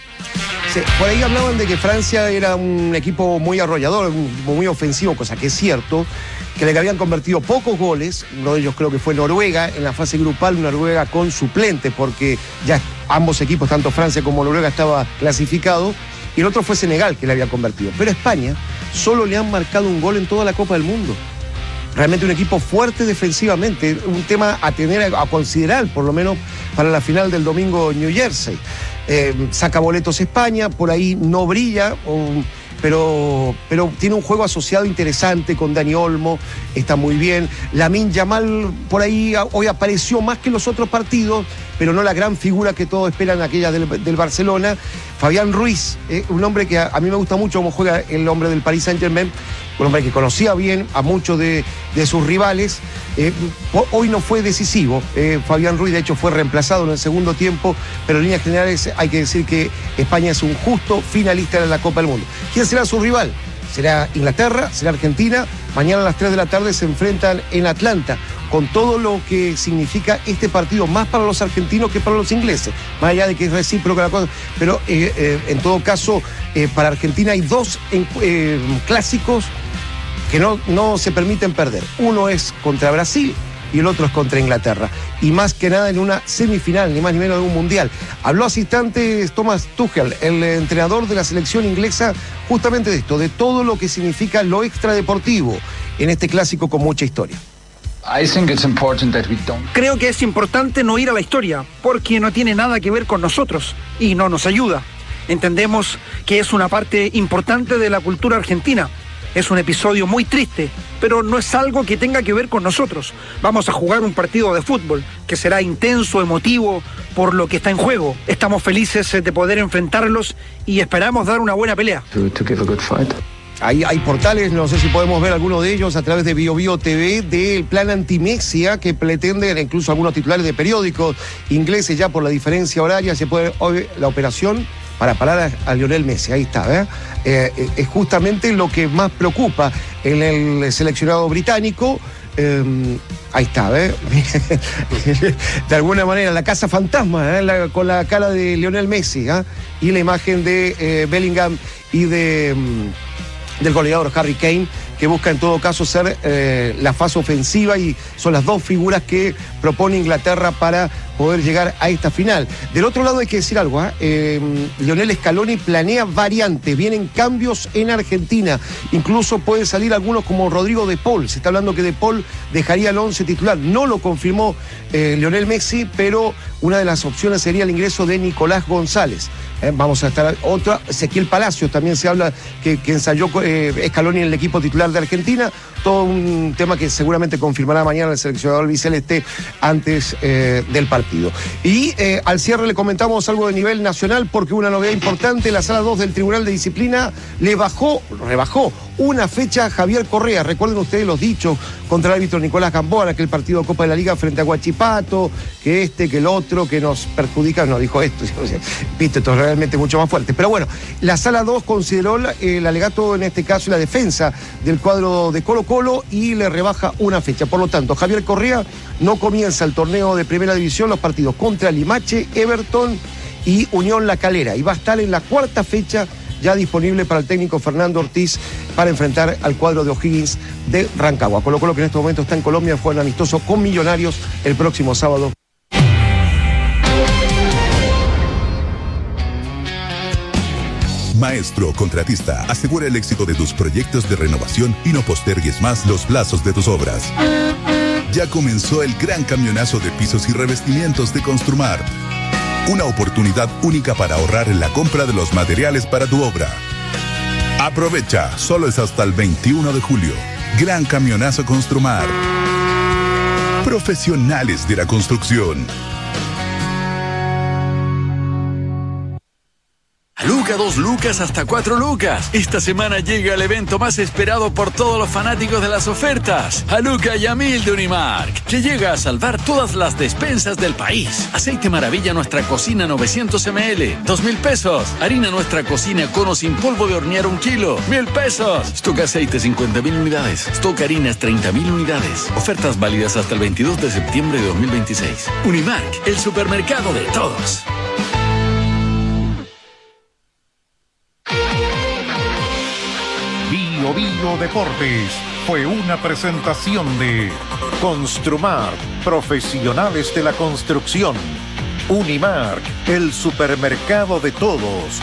Sí, por ahí hablaban de que Francia era un equipo muy arrollador, muy ofensivo, cosa que es cierto, que le habían convertido pocos goles. Uno de ellos creo que fue Noruega en la fase grupal, Noruega con suplente, porque ya ambos equipos, tanto Francia como Noruega, estaba clasificado, y el otro fue Senegal, que le había convertido. Pero a España solo le han marcado un gol en toda la Copa del Mundo. Realmente un equipo fuerte defensivamente, un tema a tener a considerar, por lo menos para la final del domingo en New Jersey. Eh, saca boletos España, por ahí no brilla, um, pero, pero tiene un juego asociado interesante con Dani Olmo, está muy bien. Lamine Yamal por ahí hoy apareció más que los otros partidos, pero no la gran figura que todos esperan, aquella del, del Barcelona. Fabián Ruiz, eh, un hombre que a, a mí me gusta mucho cómo juega el hombre del Paris Saint-Germain, un hombre que conocía bien a muchos de, de sus rivales. Eh, hoy no fue decisivo. Eh, Fabián Ruiz, de hecho, fue reemplazado en el segundo tiempo, pero en líneas generales hay que decir que España es un justo finalista en la Copa del Mundo. ¿Quién será su rival? Será Inglaterra, será Argentina. Mañana a las tres de la tarde se enfrentan en Atlanta, con todo lo que significa este partido, más para los argentinos que para los ingleses, más allá de que es recíproca la cosa. Pero eh, eh, en todo caso, eh, para Argentina hay dos eh, clásicos que no, no se permiten perder. Uno es contra Brasil y el otro es contra Inglaterra. Y más que nada en una semifinal, ni más ni menos de un mundial. Habló hace instantes Thomas Tuchel, el entrenador de la selección inglesa, justamente de esto, de todo lo que significa lo extradeportivo en este clásico con mucha historia. Creo que es importante no ir a la historia, porque no tiene nada que ver con nosotros y no nos ayuda. Entendemos que es una parte importante de la cultura argentina. Es un episodio muy triste, pero no es algo que tenga que ver con nosotros. Vamos a jugar un partido de fútbol que será intenso, emotivo, por lo que está en juego. Estamos felices de poder enfrentarlos y esperamos dar una buena pelea. Hay, hay portales, no sé si podemos ver alguno de ellos a través de Bio Bio T V, del plan antimexia que pretenden, incluso algunos titulares de periódicos ingleses, ya por la diferencia horaria, se puede hoy la operación para parar a, a Lionel Messi. Ahí está, ¿eh? Eh, es justamente lo que más preocupa en el seleccionado británico. Eh, ahí está, ¿eh? De alguna manera, la casa fantasma, ¿eh? la, con la cara de Lionel Messi, ¿eh? Y la imagen de eh, Bellingham y de... Um, del goleador Harry Kane, que busca en todo caso ser eh, la fase ofensiva, y son las dos figuras que propone Inglaterra para poder llegar a esta final. Del otro lado hay que decir algo, ¿eh? Eh, Lionel Scaloni planea variantes, vienen cambios en Argentina, incluso puede salir algunos como Rodrigo De Paul, se está hablando que De Paul dejaría el once titular, no lo confirmó eh, Lionel Messi, pero una de las opciones sería el ingreso de Nicolás González. Eh, vamos a estar otra, Ezequiel Palacios también se habla que, que ensayó eh, Scaloni en el equipo titular de Argentina, todo un tema que seguramente confirmará mañana el seleccionador albiceleste antes eh, del partido. Y eh, al cierre le comentamos algo de nivel nacional, porque una novedad importante, la sala dos del Tribunal de Disciplina le bajó, rebajó una fecha a Javier Correa. Recuerden ustedes los dichos contra el árbitro Nicolás Gamboa en aquel partido de Copa de la Liga frente a Huachipato, que este, que el otro, que nos perjudica, no dijo esto, viste, esto es realmente mucho más fuerte. Pero bueno, la sala dos consideró el alegato, en este caso, y la defensa del cuadro de Colo Colo, y le rebaja una fecha. Por lo tanto, Javier Correa no comienza el torneo de Primera División, los partidos contra Limache, Everton y Unión La Calera, y va a estar en la cuarta fecha ya disponible para el técnico Fernando Ortiz para enfrentar al cuadro de O'Higgins de Rancagua. Colo Colo, que en este momento está en Colombia, juega amistoso con Millonarios el próximo sábado. Maestro Contratista, asegura el éxito de tus proyectos de renovación y no postergues más los plazos de tus obras. Ya comenzó el gran camionazo de pisos y revestimientos de Construmart. Una oportunidad única para ahorrar en la compra de los materiales para tu obra. Aprovecha, solo es hasta el veintiuno de julio. Gran camionazo Construmart. Profesionales de la construcción. Luca, dos lucas hasta cuatro lucas. Esta semana llega el evento más esperado por todos los fanáticos de las ofertas. A Luca y a Mil de Unimark, que llega a salvar todas las despensas del país. Aceite Maravilla Nuestra Cocina novecientos mililitros, dos mil pesos. Harina Nuestra Cocina Cono sin polvo de hornear un kilo, mil pesos. Stock Aceite cincuenta mil unidades. Stock Harinas treinta mil unidades. Ofertas válidas hasta el veintidós de septiembre de dos mil veintiséis. Unimark, el supermercado de todos. Bio Bio Deportes fue una presentación de Construmart, profesionales de la construcción. Unimark, el supermercado de todos.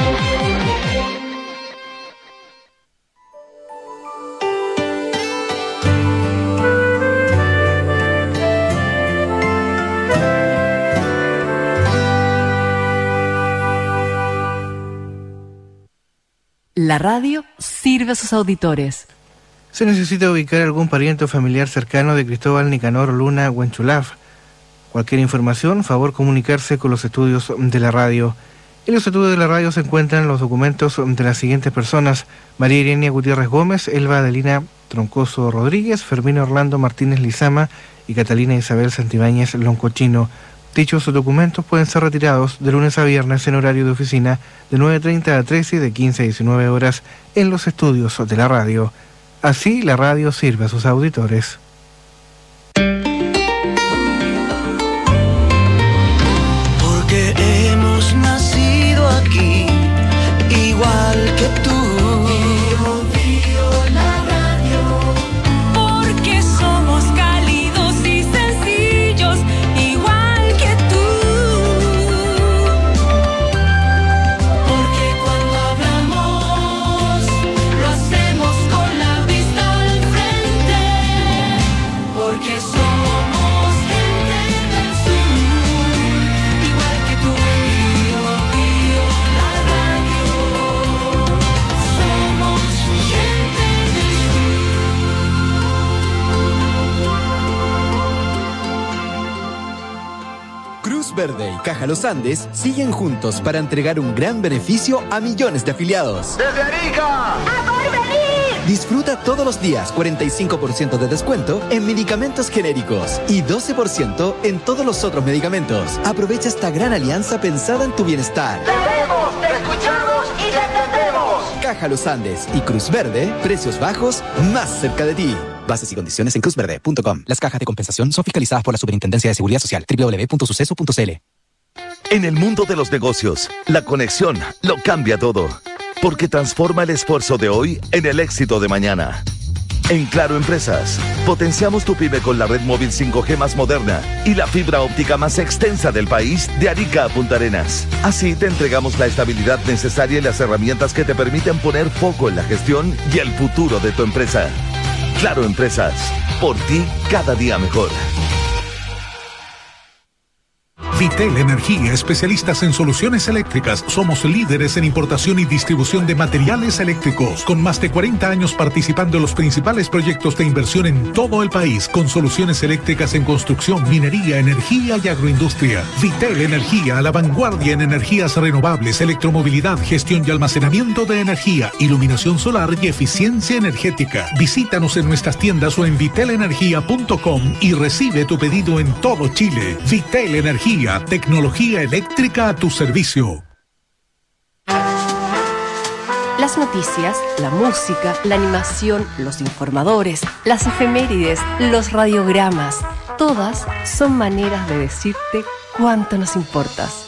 La radio sirve a sus auditores. Se necesita ubicar algún pariente o familiar cercano de Cristóbal Nicanor Luna Huenchulaf. Cualquier información, favor comunicarse con los estudios de la radio. En los estudios de la radio se encuentran los documentos de las siguientes personas: María Irenia Gutiérrez Gómez, Elba Adelina Troncoso Rodríguez, Fermín Orlando Martínez Lizama y Catalina Isabel Santibáñez Loncochino. Dichos documentos pueden ser retirados de lunes a viernes en horario de oficina de nueve treinta a trece y de quince a diecinueve horas en los estudios de la radio. Así, la radio sirve a sus auditores. Porque hemos nacido aquí, igual que tú. Verde y Caja Los Andes siguen juntos para entregar un gran beneficio a millones de afiliados. ¡Desde Arica! ¡A Porvenir! Disfruta todos los días cuarenta y cinco por ciento de descuento en medicamentos genéricos y doce por ciento en todos los otros medicamentos. Aprovecha esta gran alianza pensada en tu bienestar. ¡Te vemos, te escuchamos y te entendemos! Caja Los Andes y Cruz Verde, precios bajos más cerca de ti. Bases y condiciones en cruz verde punto com. Las cajas de compensación son fiscalizadas por la Superintendencia de Seguridad Social. doble u doble u doble u punto suceso punto c l. En el mundo de los negocios, la conexión lo cambia todo, porque transforma el esfuerzo de hoy en el éxito de mañana. En Claro Empresas, potenciamos tu pyme con la red móvil cinco G más moderna y la fibra óptica más extensa del país, de Arica a Punta Arenas. Así te entregamos la estabilidad necesaria y las herramientas que te permiten poner foco en la gestión y el futuro de tu empresa. Claro Empresas, por ti cada día mejor. Vitel Energía, especialistas en soluciones eléctricas. Somos líderes en importación y distribución de materiales eléctricos, con más de cuarenta años participando en los principales proyectos de inversión en todo el país, con soluciones eléctricas en construcción, minería, energía y agroindustria. Vitel Energía, a la vanguardia en energías renovables, electromovilidad, gestión y almacenamiento de energía, iluminación solar y eficiencia energética. Visítanos en nuestras tiendas o en vitel energía punto com y recibe tu pedido en todo Chile. Vitel Energía, tecnología eléctrica a tu servicio. Las noticias, la música, la animación, los informadores, las efemérides, los radiogramas, todas son maneras de decirte cuánto nos importas.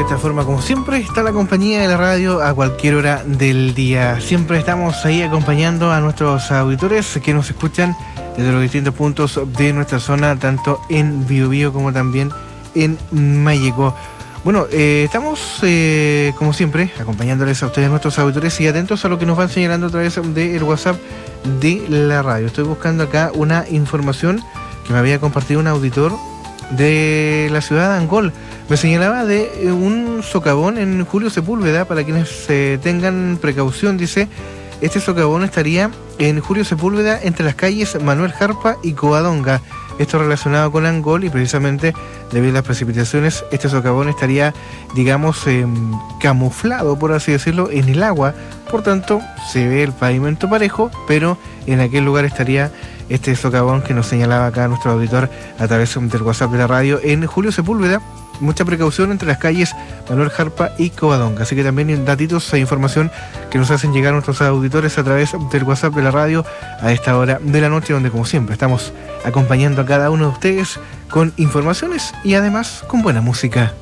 esta forma, como siempre, está la compañía de la radio a cualquier hora del día. Siempre estamos ahí acompañando a nuestros auditores que nos escuchan desde los distintos puntos de nuestra zona, tanto en Biobío como también en Mayeco. Bueno, eh, estamos, eh, como siempre, acompañándoles a ustedes, nuestros auditores, y atentos a lo que nos van señalando a través del WhatsApp de la radio. Estoy buscando acá una información que me había compartido un auditor de la ciudad de Angol. Me señalaba de un socavón en Julio Sepúlveda. Para quienes eh, tengan precaución, dice, este socavón estaría en Julio Sepúlveda entre las calles Manuel Jarpa y Covadonga. Esto relacionado con Angol, y precisamente debido a las precipitaciones, este socavón estaría, digamos, eh, camuflado, por así decirlo, en el agua. Por tanto, se ve el pavimento parejo, pero en aquel lugar estaría este socavón que nos señalaba acá nuestro auditor a través del WhatsApp de la radio en Julio Sepúlveda. Mucha precaución entre las calles Manuel Jarpa y Covadonga. Así que también datitos e información que nos hacen llegar nuestros auditores a través del WhatsApp de la radio a esta hora de la noche, donde, como siempre, estamos acompañando a cada uno de ustedes con informaciones y además con buena música.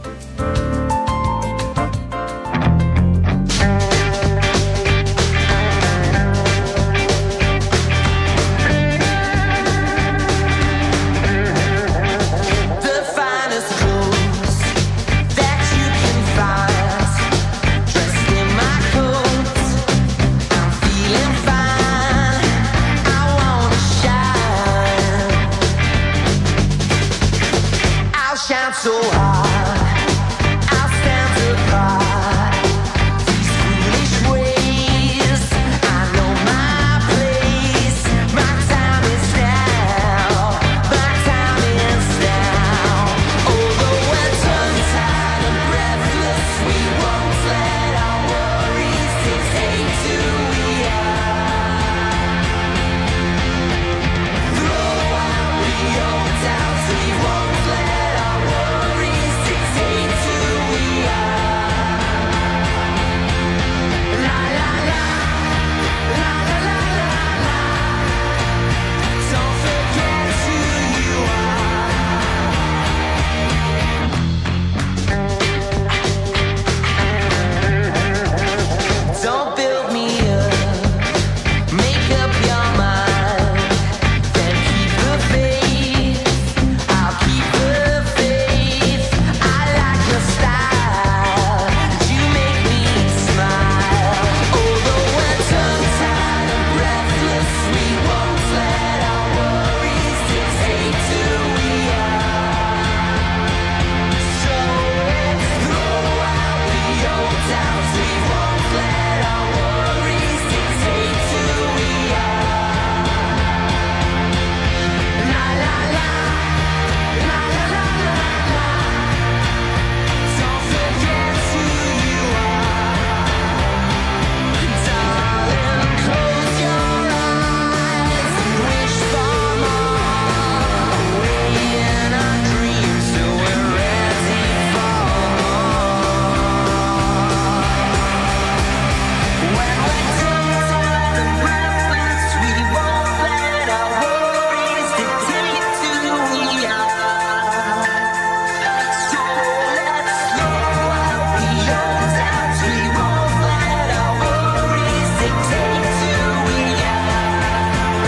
So hard, I'll stand apart. These foolish ways, I know my place. My time is now, my time is now. Although we're tongue-tied and breathless, we won't let our worries dictate who we are. Throw out the old doubts, we won't let our worries dictate who we are. La la la, la la la la la. Don't forget who you are. Don't build me up, make up your mind, then keep the faith. I'll keep the faith. I like your style, you make me smile. Although we're tongue-tied and breathless, we won't let our worries dictate who we are. So let's throw out the old doubts, we won't let our worries dictate who we are. La la la, la la la la la. Don't forget who you are. Darling, close your eyes and wish for more. Away in our dreams till we're ready for more. When we're tongue-tied and breathless, we won't let our worries dictate who we are. So let's throw out the old doubts, we won't let our worries dictate who we are.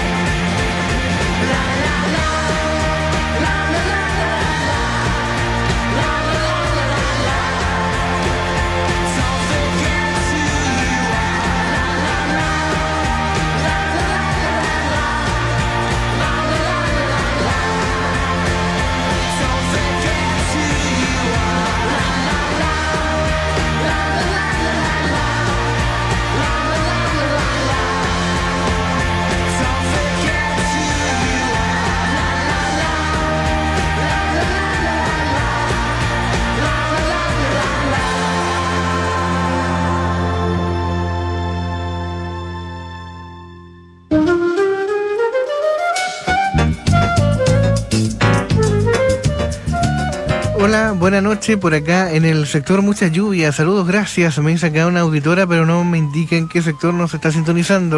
La la la, la la la la la, la la la la la. Don't forget who you are. La la la, la la la la la, la la la la la. Don't forget who you are. La la la, la la la la la, la la la la la. Don't forget who you are. La la la, la la la la la, la la la la la. Hola, buena noche. Por acá en el sector mucha lluvia. Saludos, gracias. Me dice acá una auditora, pero no me indica en qué sector nos está sintonizando.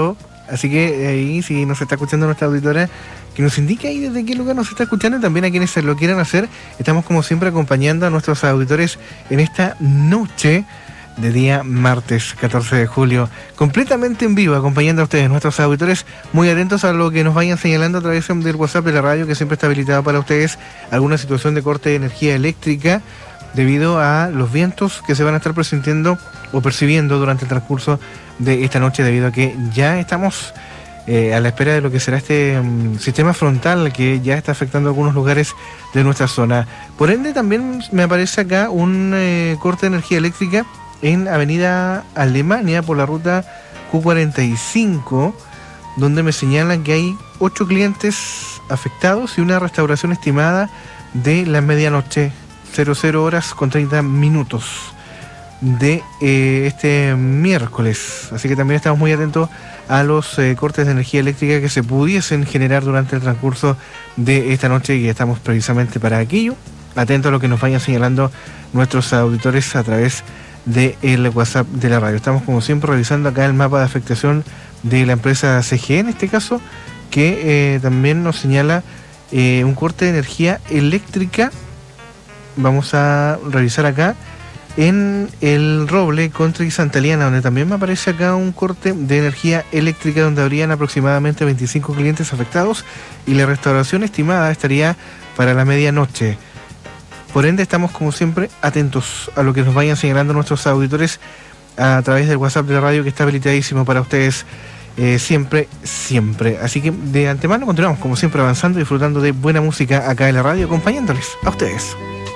Así que ahí, si nos está escuchando nuestra auditora, que nos indique ahí desde qué lugar nos está escuchando, y también a quienes lo quieran hacer. Estamos como siempre acompañando a nuestros auditores en esta noche de día martes catorce de julio, completamente en vivo, acompañando a ustedes, nuestros auditores, muy atentos a lo que nos vayan señalando a través del WhatsApp de la radio, que siempre está habilitado para ustedes, alguna situación de corte de energía eléctrica debido a los vientos que se van a estar presintiendo o percibiendo durante el transcurso de esta noche, debido a que ya estamos eh, a la espera de lo que será este um, sistema frontal que ya está afectando algunos lugares de nuestra zona. Por ende, también me aparece acá un eh, corte de energía eléctrica en Avenida Alemania por la ruta Q cuarenta y cinco, donde me señalan que hay ocho clientes afectados y una restauración estimada de la medianoche, cero horas con treinta minutos de eh, este miércoles. Así que también estamos muy atentos a los eh, cortes de energía eléctrica que se pudiesen generar durante el transcurso de esta noche, y estamos precisamente para aquello, atentos a lo que nos vayan señalando nuestros auditores a través del WhatsApp de la radio. Estamos como siempre revisando acá el mapa de afectación de la empresa C G E, en este caso, que eh, también nos señala eh, un corte de energía eléctrica. Vamos a revisar acá en El Roble, Contra y Santa Eliana, donde también me aparece acá un corte de energía eléctrica, donde habrían aproximadamente veinticinco clientes afectados y la restauración estimada estaría para la medianoche. Por ende, estamos como siempre atentos a lo que nos vayan señalando nuestros auditores a través del WhatsApp de la radio, que está habilitadísimo para ustedes eh, siempre, siempre. Así que de antemano continuamos como siempre avanzando y disfrutando de buena música acá en la radio, acompañándoles a ustedes.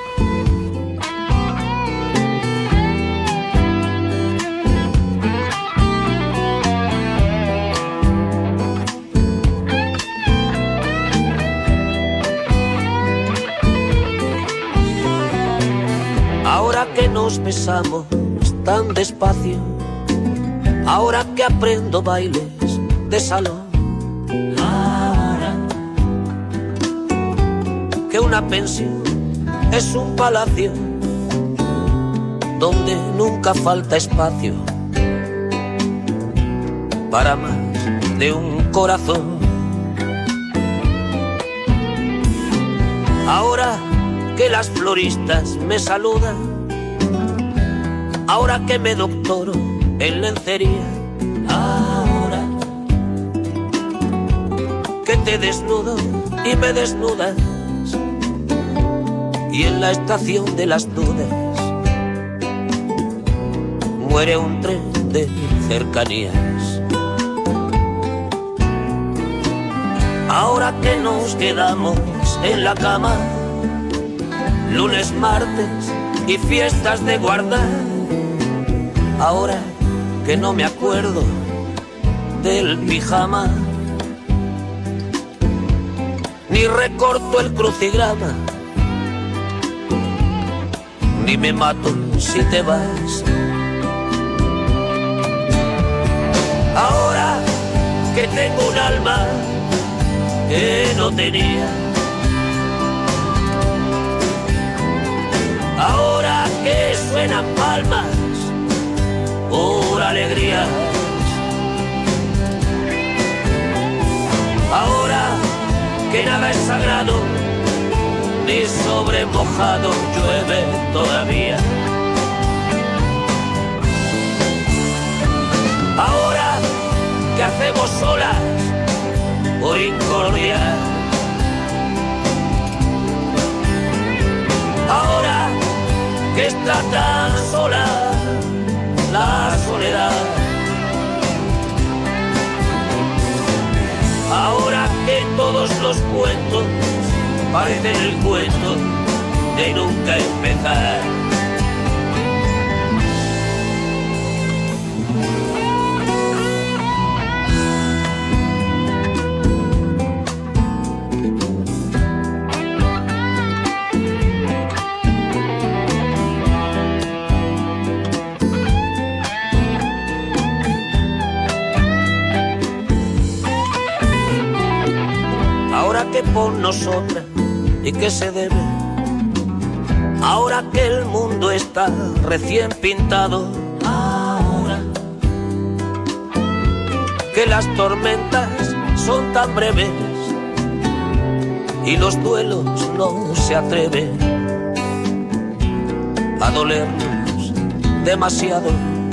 Que nos besamos tan despacio, ahora que aprendo bailes de salón, ahora que una pensión es un palacio donde nunca falta espacio para más de un corazón. Ahora que las floristas me saludan, ahora que me doctoro en lencería, ahora que te desnudo y me desnudas, y en la estación de las dudas muere un tren de cercanías. Ahora que nos quedamos en la cama, lunes, martes y fiestas de guardar, ahora que no me acuerdo del pijama, ni recorto el crucigrama, ni me mato si te vas. Ahora que tengo un alma que no tenía, ahora que suenan palmas por alegría, ahora que nada es sagrado ni sobre mojado llueve todavía, ahora que hacemos solas por incordia, ahora que está tan sola la soledad, ahora que todos los cuentos parecen el cuento de nunca empezar. Que por nosotras y que se debe, ahora que el mundo está recién pintado, ahora que las tormentas son tan breves y los duelos no se atreven a dolernos demasiado.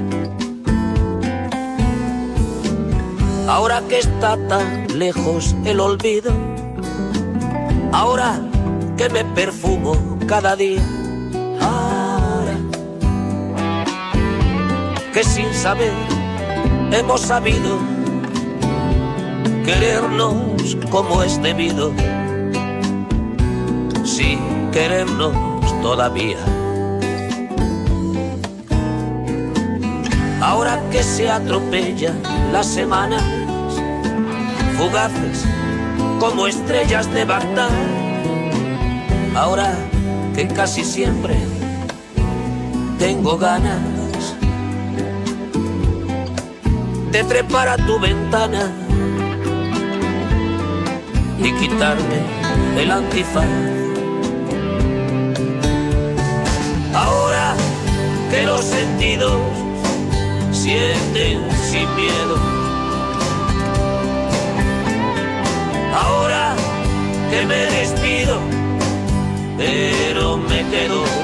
Ahora que está tan lejos el olvido, ahora que me perfumo cada día, ahora que sin saber hemos sabido querernos como es debido, sin querernos todavía. Ahora que se atropellan las semanas, fugaces como estrellas de Bagdad, ahora que casi siempre tengo ganas de trepar a tu ventana y quitarme el antifaz. Ahora que los sentidos sienten sin miedo, ahora que me despido, pero me quedo